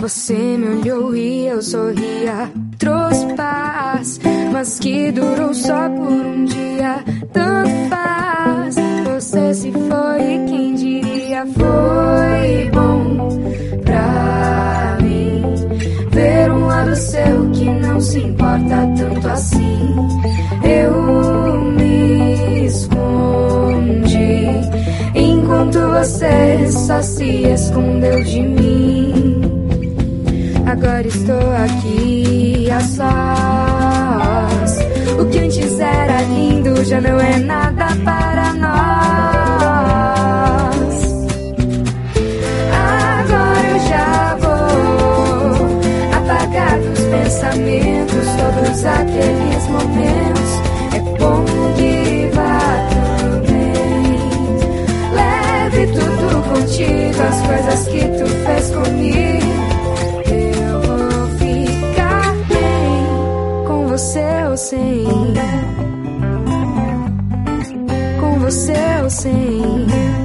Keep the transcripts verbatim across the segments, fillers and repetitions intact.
Você me olhou e eu sorria, trouxe paz, mas que durou só por um dia. Tanto faz, você se foi e quem diria foi bom pra mim ver um lado seu que não se importa tanto assim. Eu me escondi enquanto você só se escondeu de mim. Agora estou aqui a sós. O que antes era lindo já não é nada para nós. Agora eu já vou apagar dos pensamentos todos aqueles momentos. É bom que vá tudo bem. Leve tudo contigo, as coisas que tu fez comigo. Com você ou sem, com você ou sem.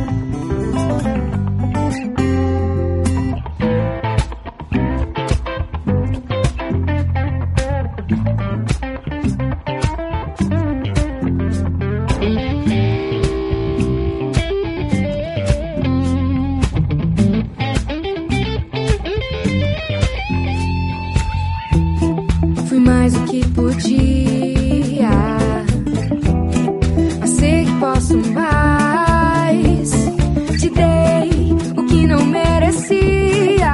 Fui mais do que podia, mas sei que posso mais. Te dei o que não merecia.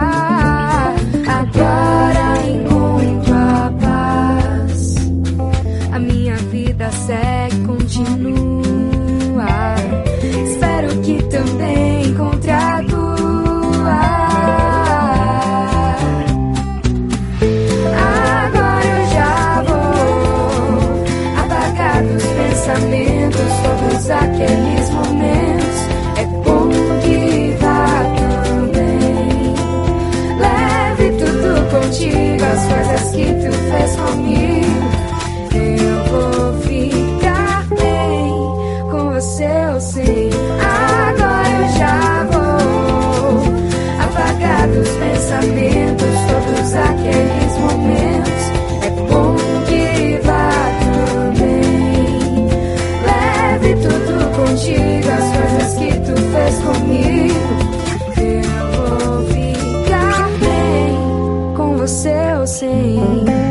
Agora encontro a paz. A minha vida segue, continua. Espero que também encontre a tua. Todos aqueles momentos. É bom que vá tudo bem. Leve tudo contigo, as coisas que tu fez comigo. Eu vou ficar bem com você ou sem. Agora eu já vou apagar dos pensamentos todos aqueles momentos. É bom que vá tudo bem. Leve tudo contigo, as coisas que tu fez comigo. Eu vou ficar bem com você ou sem.